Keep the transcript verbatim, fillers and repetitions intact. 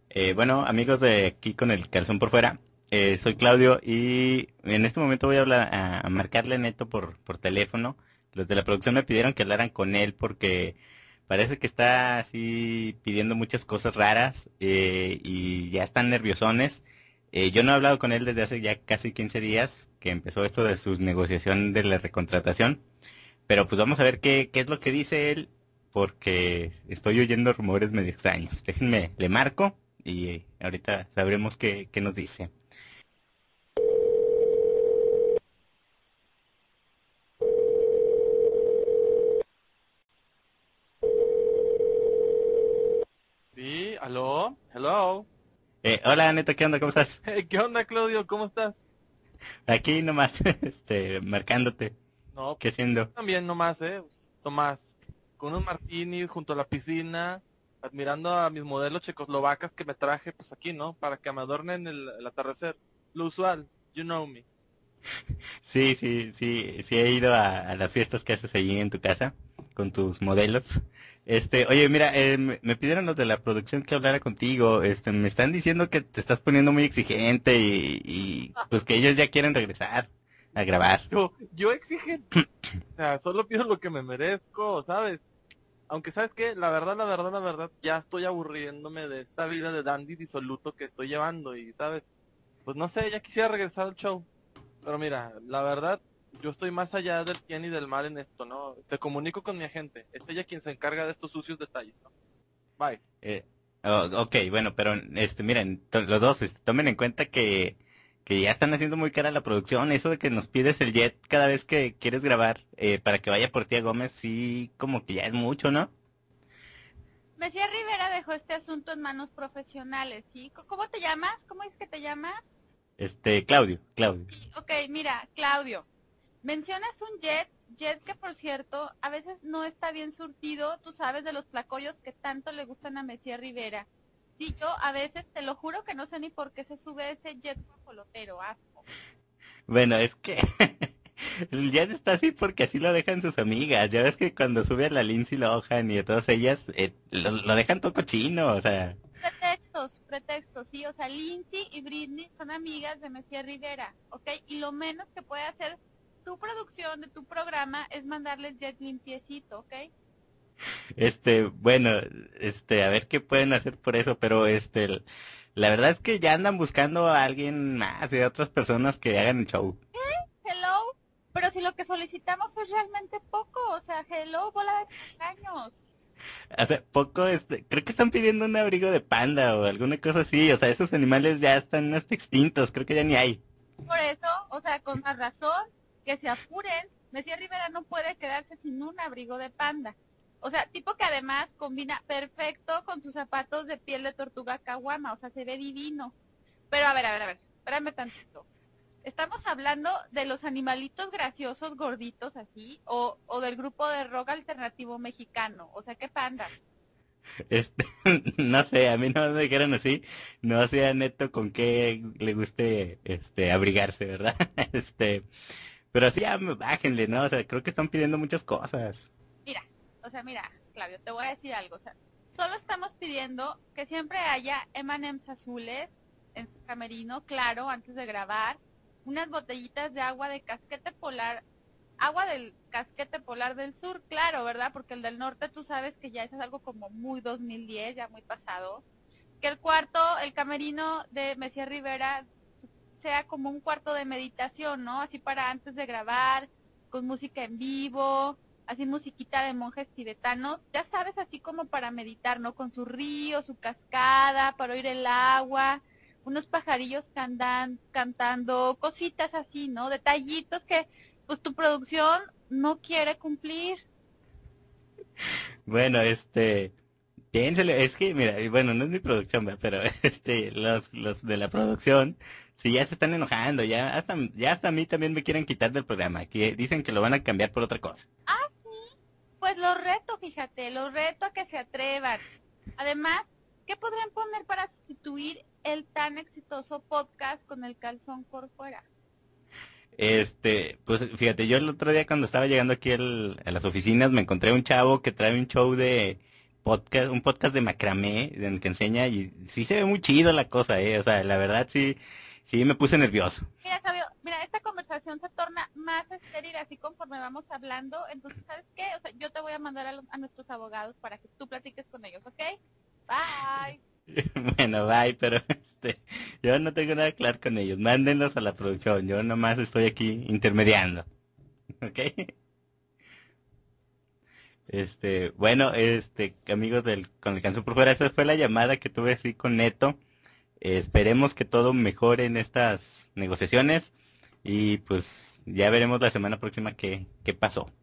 Eh, bueno, amigos de aquí con el calzón por fuera, eh, soy Claudio y en este momento voy a hablar, a, a marcarle a Neto por, por teléfono. Los de la producción me pidieron que hablaran con él porque parece que está así pidiendo muchas cosas raras eh, y ya están nerviosones. Eh, yo no he hablado con él desde hace ya casi quince días que empezó esto de su negociación de la recontratación, pero pues vamos a ver qué, qué es lo que dice él, porque estoy oyendo rumores medio extraños. Déjenme, le marco y ahorita sabremos qué, qué nos dice. Sí, aló, hello. Eh, hola, Neto, ¿qué onda? ¿Cómo estás? Hey, ¿qué onda, Claudio? ¿Cómo estás? Aquí nomás, este, marcándote. No, ¿Qué pues haciendo? también nomás, ¿eh? Tomás, con unos martinis junto a la piscina, admirando a mis modelos checoslovacas que me traje, pues aquí, ¿no? Para que me adornen el, el atardecer. Lo usual, you know me. Sí, sí, sí, sí he ido a, a las fiestas que haces allí en tu casa con tus modelos. Este, oye, mira, eh, me, me pidieron los de la producción que hablara contigo. Este, me están diciendo que te estás poniendo muy exigente y, y pues que ellos ya quieren regresar a grabar. Yo, yo exigente, o sea, solo pido lo que me merezco, ¿sabes? Aunque, ¿sabes qué? La verdad, la verdad, la verdad, ya estoy aburriéndome de esta vida de dandy disoluto que estoy llevando y, ¿sabes? Pues no sé, ya quisiera regresar al show. Pero mira, la verdad, yo estoy más allá del bien y del mal en esto, ¿no? Te comunico con mi agente. Es ella quien se encarga de estos sucios detalles, ¿no? Bye. Eh, oh, ok, bueno, pero este, miren, to- los dos, este, tomen en cuenta que, que ya están haciendo muy cara la producción. Eso de que nos pides el jet cada vez que quieres grabar eh, para que vaya por ti a Gómez, sí, como que ya es mucho, ¿no? Mesía Rivera dejó este asunto en manos profesionales, ¿sí? C- ¿Cómo te llamas? ¿Cómo es que te llamas? Este, Claudio, Claudio. Sí, ok, mira, Claudio, mencionas un jet, jet que por cierto a veces no está bien surtido, tú sabes, de los tlacoyos que tanto le gustan a Mesía Rivera. Sí, yo a veces te lo juro que no sé ni por qué se sube ese jet guajolotero, asco. Bueno, es que el jet está así porque así lo dejan sus amigas. Ya ves que cuando sube a la Lindsay Lohan y a todas ellas, eh, lo, lo dejan todo cochino, o sea. Pretextos, pretextos, sí, o sea, Lindsay y Britney son amigas de Mesía Rivera, ¿ok? Y lo menos que puede hacer tu producción de tu programa es mandarles jet limpiecito, ¿ok? Este, bueno, este, a ver qué pueden hacer por eso, pero este, el- la verdad es que ya andan buscando a alguien más, de otras personas que hagan el show. Hello, pero si lo que solicitamos es realmente poco, o sea, hello, bola de caños. Hace poco, este, creo que están pidiendo un abrigo de panda o alguna cosa así, o sea, esos animales ya están hasta extintos, creo que ya ni hay. Por eso, o sea, con más razón, que se apuren, Mesía Rivera no puede quedarse sin un abrigo de panda. O sea, tipo que además combina perfecto con sus zapatos de piel de tortuga caguama, o sea, se ve divino. Pero a ver, a ver, a ver, espérame tantito. ¿Estamos hablando de los animalitos graciosos gorditos así? ¿O, o del grupo de rock alternativo mexicano? O sea, ¿qué panda? Este, no sé, a mí no me dijeron así, no sea neto con qué le guste, este, abrigarse, ¿verdad? Este, pero sí, ya bájenle, ¿no? O sea, creo que están pidiendo muchas cosas. Mira, o sea, mira, Claudio, te voy a decir algo. O sea, solo estamos pidiendo que siempre haya eme and eme's azules en su camerino, claro, antes de grabar, unas botellitas de agua de casquete polar, agua del casquete polar del sur, claro, ¿verdad? Porque el del norte tú sabes que ya eso es algo como muy dos mil diez, ya muy pasado. Que el cuarto, el camerino de Mesía Rivera sea como un cuarto de meditación, ¿no? Así para antes de grabar, con música en vivo, así musiquita de monjes tibetanos, ya sabes, así como para meditar, ¿no? Con su río, su cascada, para oír el agua, unos pajarillos candan, cantando, cositas así, ¿no? Detallitos que pues tu producción no quiere cumplir. Bueno, este, piénsele, es que, mira, y bueno, no es mi producción, ¿verdad? Pero este, los, los de la producción, sí ya se están enojando, ya hasta, ya hasta a mí también me quieren quitar del programa, que dicen que lo van a cambiar por otra cosa. Ah, sí, pues los reto, fíjate, los reto a que se atrevan. Además, ¿qué podrían poner para sustituir el tan exitoso podcast con el calzón por fuera? Este, pues fíjate, yo el otro día cuando estaba llegando aquí al- a las oficinas me encontré un chavo que trae un show de, podcast, un podcast de macramé en el que enseña y sí se ve muy chido la cosa, eh, o sea, la verdad sí, sí me puse nervioso. Mira, Sabio, mira, esta conversación se torna más estéril así conforme vamos hablando, entonces, ¿sabes qué? O sea, yo te voy a mandar a, los- a nuestros abogados para que tú platiques con ellos, ¿ok? Bye. Bueno, bye, pero este, yo no tengo nada que hablar con ellos, mándenlos a la producción, yo nomás estoy aquí intermediando, ¿ok? Este, bueno, este, amigos del con el Canción por Fuera, esa fue la llamada que tuve así con Neto. Eh, esperemos que todo mejore en estas negociaciones y pues ya veremos la semana próxima qué, qué pasó.